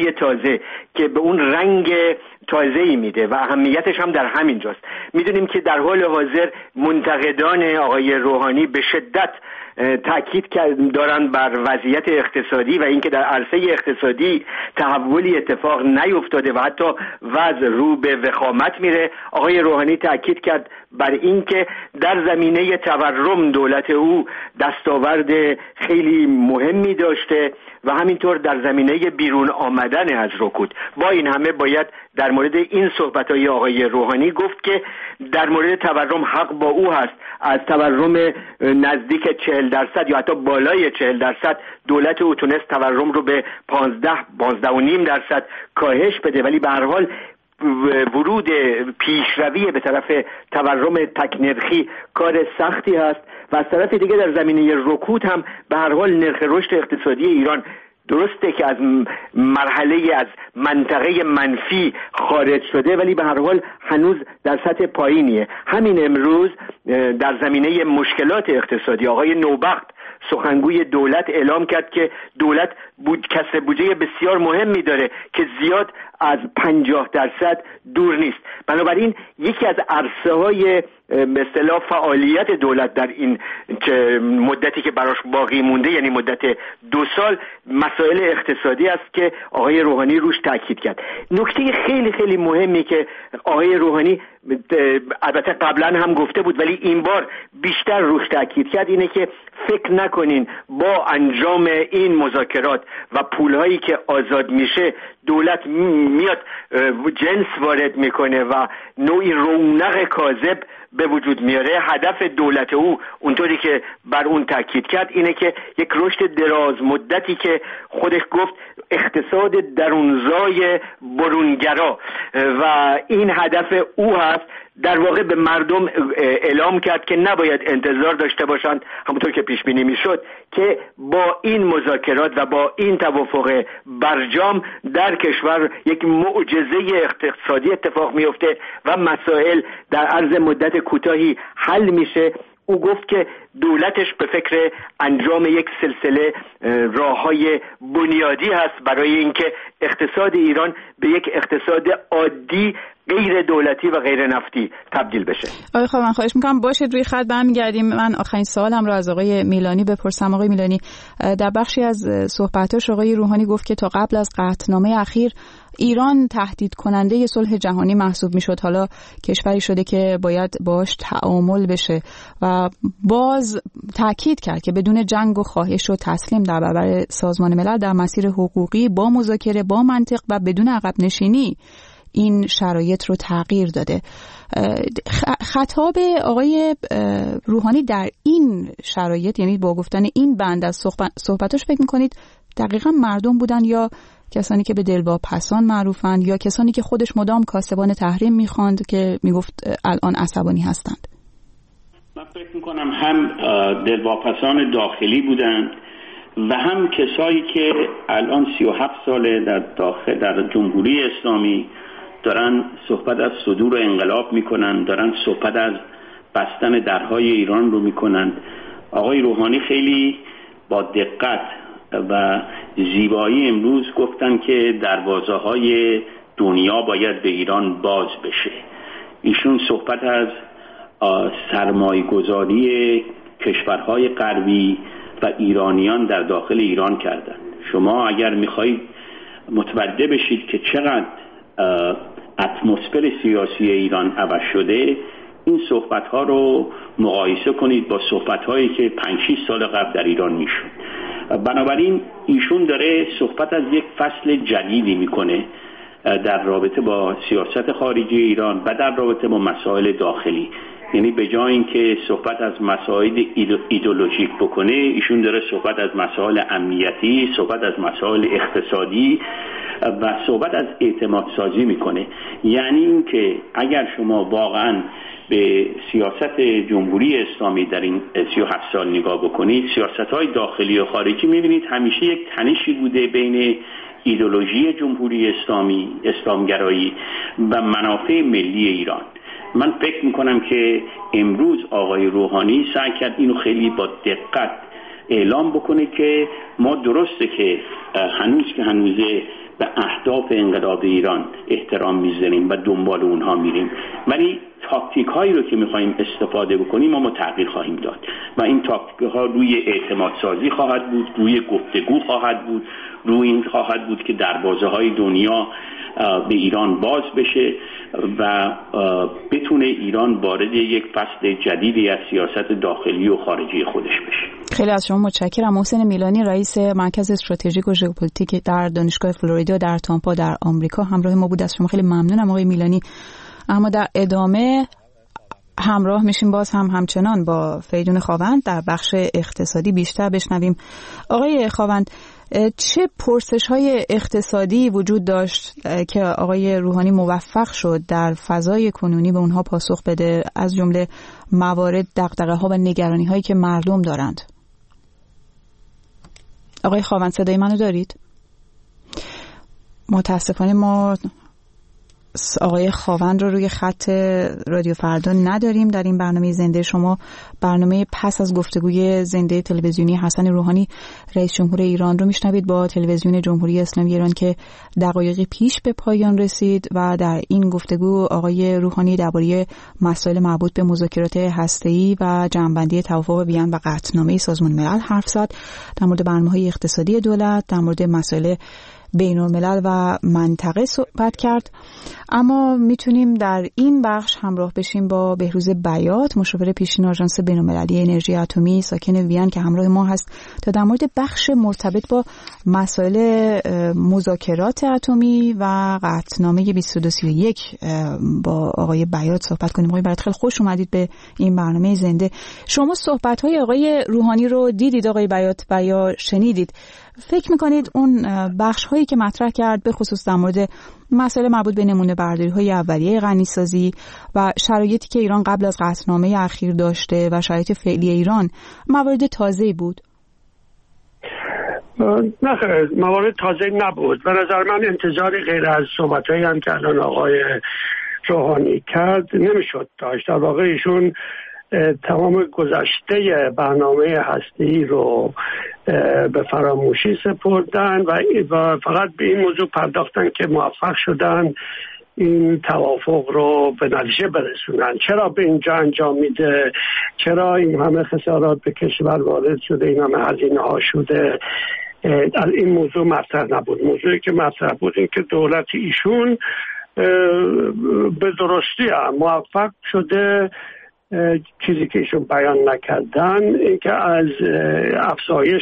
ایدئولوژی تازه که به اون رنگ تازه‌ای میده و اهمیتش هم در همین جاست. میدونیم که در حال حاضر منتقدان آقای روحانی به شدت تاکید دارن بر وضعیت اقتصادی و اینکه در عرصه اقتصادی تحولی اتفاق نیفتاده و حتی وضع رو به وخامت میره. آقای روحانی تاکید کرد بر اینکه در زمینه تورم دولت او دستاورد خیلی مهمی داشته و همینطور در زمینه بیرون آمدن از رکود. با این همه باید در مورد این صحبت‌های آقای روحانی گفت که در مورد تورم حق با او هست. از تورم نزدیک 40% یا حتی بالای 40% دولت او تونست تورم رو به 15.5% کاهش بده، ولی به هر حال ورود پیشروی به طرف تورم تکنرخی کار سختی هست و از طرف دیگه در زمینه رکود هم به هر حال نرخ رشد اقتصادی ایران درسته که از مرحله از منطقه منفی خارج شده، ولی به هر حال هنوز در سطح پایینیه. همین امروز در زمینه مشکلات اقتصادی آقای نوبخت سخنگوی دولت اعلام کرد که دولت کسر بودجه بسیار مهمی داره که زیاد از 50% دور نیست. بنابراین یکی از عرصه‌های به اصطلاح فعالیت دولت در این مدتی که براش باقی مونده، یعنی مدت 2 سال، مسائل اقتصادی است که آقای روحانی روش تاکید کرد. نکته خیلی خیلی مهمی که آقای روحانی البته قبلا هم گفته بود ولی این بار بیشتر روش تاکید کرد اینه که فکر نکنین با انجام این مذاکرات و پولهایی که آزاد میشه دولت میاد جنس وارد میکنه و نوعی رونق کاذب به وجود میاره. هدف دولت او اونطوری که بر اون تاکید کرد اینه که یک رشد دراز مدتی که خودش گفت اقتصاد درونزای برونگرا و این هدف او هست. در واقع به مردم اعلام کرد که نباید انتظار داشته باشند، همونطور که پیش بینی میشد، که با این مذاکرات و با این توافق برجام در کشور یک معجزه اقتصادی اتفاق میفته و مسائل در عرض مدت کوتاهی حل میشه. او گفت که دولتش به فکر انجام یک سلسله راه‌های بنیادی هست برای اینکه اقتصاد ایران به یک اقتصاد عادی غیر دولتی و غیر نفتی تبدیل بشه. آقای خب من خواهش میکنم باشید روی خط برمیگردیم. من آخرین سوالم رو از آقای میلانی بپرسم. آقای میلانی، در بخشی از صحبتاش آقای روحانی گفت که تا قبل از قطعنامه اخیر ایران تهدید کننده صلح جهانی محسوب میشد، حالا کشوری شده که باید باش تعامل بشه و باز تاکید کرد که بدون جنگ و خواهش و تسلیم در برابر سازمان ملل در مسیر حقوقی با مذاکره با منطق و بدون عقب نشینی این شرایط رو تغییر داده. خطاب آقای روحانی در این شرایط، یعنی با گفتن این بند از صحبتاش، فکر میکنید دقیقا مردم بودن یا کسانی که به دلواپسان معروفند یا کسانی که خودش مدام کاسبان تحریم میخواند که میگفت الان عصبانی هستند؟ من فکر میکنم هم دلواپسان داخلی بودند و هم کسایی که الان 37 ساله در جمهوری اسلامی دارن صحبت از صدور انقلاب میکنن، دارن صحبت از بستن درهای ایران رو میکنن. آقای روحانی خیلی با دقت و زیبایی امروز گفتن که دروازه‌های دنیا باید به ایران باز بشه. ایشون صحبت از سرمایه‌گذاری کشورهای غربی و ایرانیان در داخل ایران کردن. شما اگر میخواهید متوجه بشید که چقدر اتمسفر سیاسی ایران عوض شده، این صحبت‌ها رو مقایسه کنید با صحبت‌هایی که 5-6 سال قبل در ایران میشد. بنابراین ایشون داره صحبت از یک فصل جدیدی میکنه در رابطه با سیاست خارجی ایران و در رابطه با مسائل داخلی. یعنی به جای اینکه صحبت از مسائل ایدئولوژیک بکنه، ایشون داره صحبت از مسائل امنیتی، صحبت از مسائل اقتصادی و صحبت از اعتماد سازی میکنه. یعنی اینکه اگر شما واقعا به سیاست جمهوری اسلامی در این 37 سال نگاه بکنید، سیاست‌های داخلی و خارجی، می‌بینید همیشه یک تنشی بوده بین ایدئولوژی جمهوری اسلامی، اسلامگرایی و منافع ملی ایران. من فکر می‌کنم که امروز آقای روحانی سعی کرد اینو خیلی با دقت اعلام بکنه که ما درسته که هنوز به اهداف انقلاب ایران احترام میذاریم و دنبال اونها میریم، ولی تاکتیک هایی رو که میخوایم استفاده بکنیم ما تغییر خواهیم داد و این تاکتیک ها روی اعتماد سازی خواهد بود، روی گفتگو خواهد بود، روی این خواهد بود که دروازه های دنیا به ایران باز بشه و بتونه ایران وارد یک فصل جدیدی از سیاست داخلی و خارجی خودش بشه. خیلی از شما متشکرم. محسن میلانی، رئیس مرکز استراتژیک و ژئوپلیتیک در دانشگاه فلوریدا در تامپا در آمریکا همراه ما بود. از شما خیلی ممنونم آقای میلانی. اما در ادامه همراه میشیم باز همچنان با فریدون خاوند در بخش اقتصادی بیشتر بشنویم. آقای خاوند، چه پرسش‌های اقتصادی وجود داشت که آقای روحانی موفق شد در فضای کنونی به اونها پاسخ بده، از جمله موارد دغدغه‌ها و نگرانی‌هایی که مردم دارند؟ آقای خاوند صدای منو دارید؟ متاسفانه ما آقای خاوند رو روی خط رادیو فردا نداریم در این برنامه زنده شما. برنامه پس از گفتگوی زنده تلویزیونی حسن روحانی رئیس جمهور ایران رو میشنوید با تلویزیون جمهوری اسلامی ایران که دقایقی پیش به پایان رسید و در این گفتگو آقای روحانی درباره مسائل مربوط به مذاکرات هسته‌ای و جمع‌بندی توافق وین و قطعنامه سازمان ملل حرف زد، در مورد برنامه‌های اقتصادی دولت، در مورد مسائل بین الملل و منطقه صحبت کرد. اما میتونیم در این بخش همراه بشیم با بهروز بیات، مشاور پیشین آژانس بین‌المللی انرژی اتمی ساکن وین که همراه ما هست تا در مورد بخش مرتبط با مسائل مذاکرات اتمی و قطعنامه 2231 با آقای بیات صحبت کنیم. آقای بیات خیلی خوش اومدید به این برنامه زنده. شما صحبت‌های آقای روحانی رو دیدید آقای بیات و یا شنیدید؟ فکر میکنید اون بخش هایی که مطرح کرد به خصوص در مورد مسائل مربوط به نمونه برداری های اولیه غنیسازی و شرایطی که ایران قبل از قطعنامه اخیر داشته و شرایط فعلی ایران موارد تازه‌ای بود؟ نه، موارد تازه نبود. به نظر من انتظاری غیر از صحبتایی هم که الان آقای روحانی کرد نمیشد داشت. در واقع ایشون تمام گذشته برنامه هسته‌ای رو به فراموشی سپردن و فقط به این موضوع پرداختن که موفق شدن این توافق رو به نتیجه برسونن. چرا به اینجا انجام میده؟ چرا این همه خسارات به کشور وارد شده؟ این همه هزینه ها شده؟ این موضوع مطرح نبود. موضوعی که مطرح بود این که دولت ایشون به درستی موفق شده چیزی که ایشون بیان نکردن این که از افزایش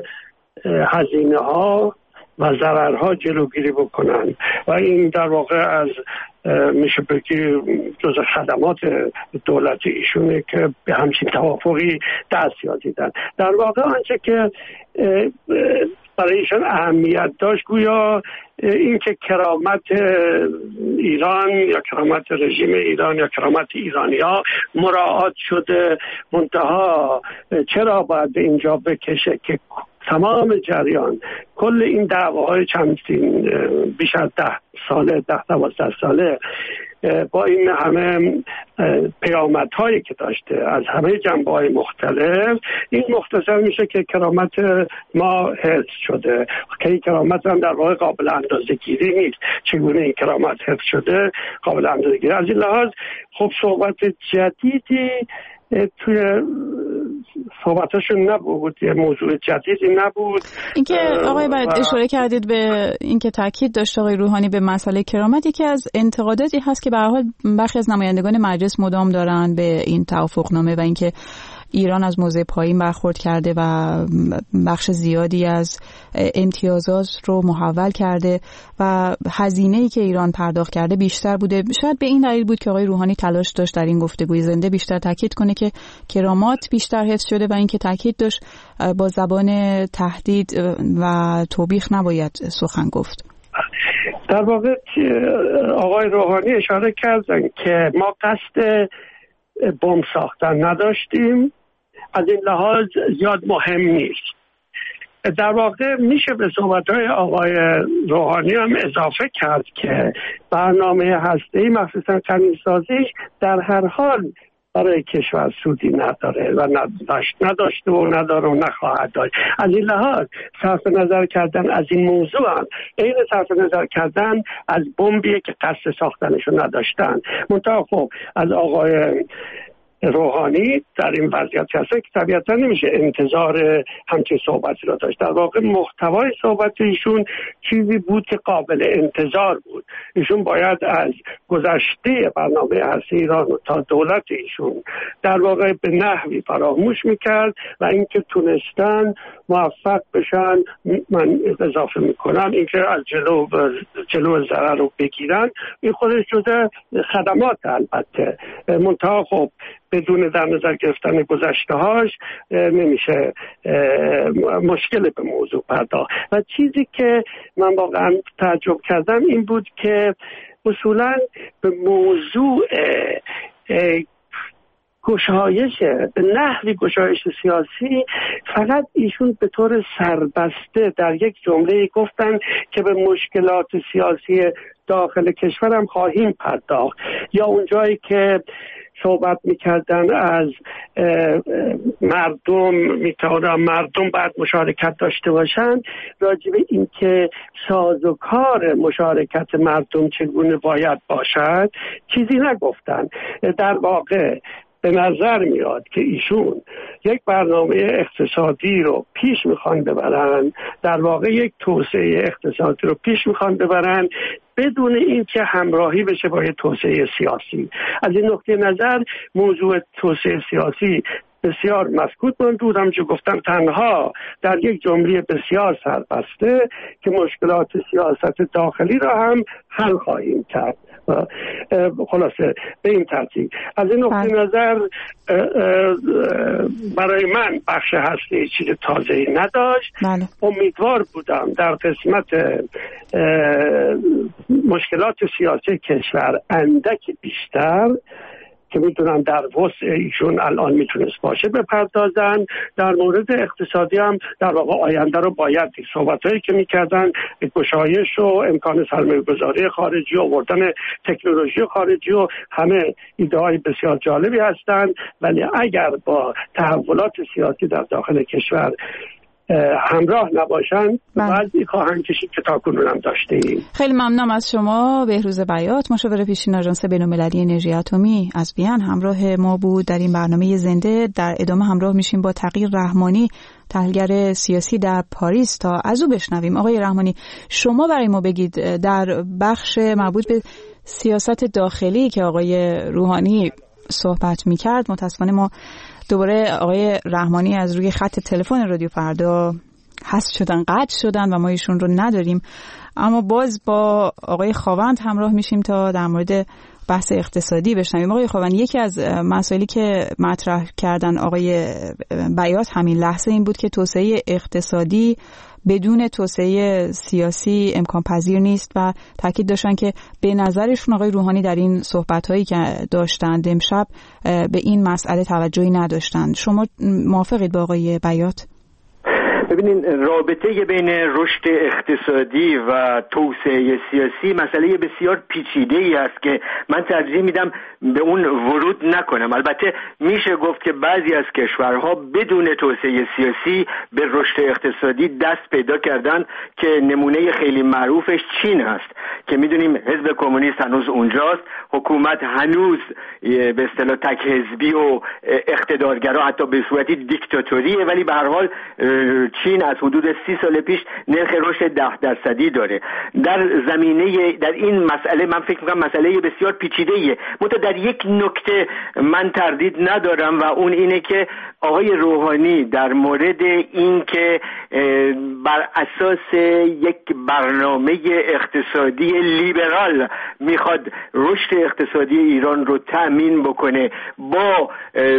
هزینه ها و ضررها جلوگیری بکنن و این در واقع از میشه بگی جز خدمات دولت ایشونه که به همچین توافقی دست یابیدن. در واقع آنچه که برای ایشان اهمیت داشت گویا این که کرامت ایران یا کرامت رژیم ایران یا کرامت ایرانی‌ها مراعات شده، منتها چرا باید به اینجا بکشه که تمام جریان کل این دعواهای چندین بیش از 10 ساله 10-12 ساله با این همه پیامدهایی که داشته از همه جنبه‌های مختلف، این مختصر میشه که کرامت ما حفظ شده که این کرامت هم در واقع قابل اندازه‌گیری نیست. چگونه این کرامت حفظ شده قابل اندازه‌گیری؟ از این لحاظ خب صحبت جدیدی توی صحبتاشون نبود، یه موضوع جدیدی نبود. اینکه آقای باید اشاره کردید به اینکه تاکید داشت آقای روحانی به مسئله کرامت، یکی از انتقاداتی هست که به هر حال برخی از نمایندگان مجلس مدام دارن به این توافقنامه و اینکه ایران از موضع پایین برخورد کرده و بخش زیادی از امتیازات رو محول کرده و هزینه‌ای که ایران پرداخت کرده بیشتر بوده. شاید به این دلیل بود که آقای روحانی تلاش داشت در این گفتگوی زنده بیشتر تاکید کنه که کرامات بیشتر حفظ شده و اینکه تاکید داشت با زبان تهدید و توبیخ نباید سخن گفت. در واقع آقای روحانی اشاره کردن که ما قصد بمب ساختن نداشتیم، از این لحاظ زیاد مهم نیست. در واقع میشه به صحبت‌های آقای روحانی هم اضافه کرد که برنامه هسته‌ای مخصوصا غنی‌سازی در هر حال برای کشور سودی نداره و نداشته و نداره و نخواهد داشت. از این لحاظ صرف نظر کردن از این موضوع هم این صرف نظر کردن از بمبی که قصد ساختنشو نداشتن. منتها خب از آقای روحانی در این وضعیت هست که طبیعتا نمیشه انتظار همچین صحبتی را داشت. در واقع محتوای صحبت ایشون چیزی بود که قابل انتظار بود. ایشون باید از گذشته برنامه ارضی ایران تا دولت ایشون در واقع به نحوی فراموش میکرد و اینکه تونستن موفق بشن، من اضافه میکنم اینکه از جلو ضرر رو بگیرن، این خودش جزء خدمات البته. منتها خب بدون در نظر گرفتن گذشته هاش نمیشه مشکل به موضوع پرداخت. و چیزی که من واقعا تعجب کردم این بود که اصولا به موضوع گشایش به نحوی گشایش سیاسی فقط ایشون به طور سربسته در یک جمله گفتن که به مشکلات سیاسی داخل کشورم خواهیم پرداخت، یا اونجایی که صحبت میکردن از مردم باید مشارکت داشته باشن، راجع به این که سازوکار مشارکت مردم چگونه باید باشد چیزی نگفتن. در واقع به نظر میاد که ایشون یک برنامه اقتصادی رو پیش میخوان ببرن، در واقع یک توسعه اقتصادی رو پیش میخوان ببرن بدون اینکه همراهی بشه با توسعه سیاسی. از این نقطه نظر موضوع توسعه سیاسی بسیار مسکوت بودم که گفتم تنها در یک جمله بسیار سربسته که مشکلات سیاست داخلی را هم حل خواهیم کرد. خلاصه به این ترتیب از این نقطه نظر برای من بخش هستی چیز تازه‌ای نداشت. امیدوار بودم در قسمت مشکلات سیاسی کشور اندک بیشتر که میتونن در وسع ایشون الان میتونست باشه بپردازن. در مورد اقتصادی هم در واقع آینده رو باید صحبتایی که میکردن گشایش و امکان سرمایه گذاری خارجی و آوردن تکنولوژی خارجی و همه ایده های بسیار جالبی هستند، ولی اگر با تحولات سیاسی در داخل کشور همراه نباشند بعضی خواهند کشید که تاکنون هم داشتیم. خیلی ممنونم از شما. بهروز بیات، مشاور پیشین آژانس بین‌المللی انرژی اتمی از وین همراه ما بود در این برنامه زنده. در ادامه همراه میشیم با تغییر رحمانی، تحلیلگر سیاسی در پاریس، تا از او بشنویم. آقای رحمانی، شما برای ما بگید در بخش مربوط به سیاست داخلی که آقای روحانی صحبت میکرد، متاسفانه ما دوباره آقای رحمانی از روی خط تلفن رادیو فردا قطع شدن و ما ایشون رو نداریم، اما باز با آقای خاوند همراه میشیم تا در مورد بحث اقتصادی بشنویم. آقای خاوند، یکی از مسائلی که مطرح کردن آقای بیات همین لحظه این بود که توسعه اقتصادی بدون توسعه سیاسی امکان پذیر نیست و تاکید داشتن که به نظرشون آقای روحانی در این صحبت‌هایی که داشتند امشب به این مسئله توجهی نداشتند. شما موافقید با آقای بیات؟ ببینین، رابطه بین رشد اقتصادی و توسعه سیاسی مسئله بسیار پیچیده‌ای است که من ترجیح میدم به اون ورود نکنم. البته میشه گفت که بعضی از کشورها بدون توسعه سیاسی به رشد اقتصادی دست پیدا کردن که نمونه خیلی معروفش چین است که میدونیم حزب کمونیست هنوز اونجاست، حکومت هنوز به اصطلاح تک حزبی و اقتدارگرا حتی به صورتی دیکتاتوریه، ولی به هر حال چین از حدود 30 سال پیش نرخ رشد 10% داره. در این مسئله من فکر می‌کنم مسئله بسیار پیچیده‌ایه. در یک نکته من تردید ندارم و اون اینه که آقای روحانی در مورد این که بر اساس یک برنامه اقتصادی لیبرال میخواد رشد اقتصادی ایران رو تأمین بکنه با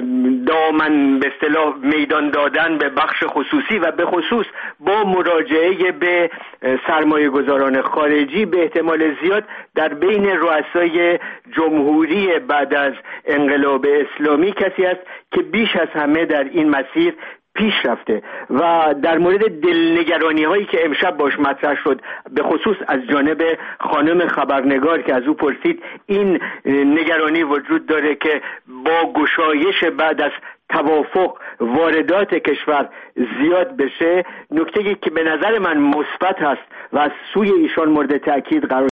دامن به اصطلاح میدان دادن به بخش خصوصی و به خصوص با مراجعه به سرمایه گذاران خارجی، به احتمال زیاد در بین رؤسای جمهوری بعد از انقلاب اسلامی کسی است که بیش از همه در این مسیر پیش رفته و در مورد دلنگرانی هایی که امشب باش مطرح شد به خصوص از جانب خانم خبرنگار که از او پرسید، این نگرانی وجود داره که با گشایش بعد از توافق واردات کشور زیاد بشه. نکته‌ای که به نظر من مثبت هست و از سوی ایشان مورد تأکید قرار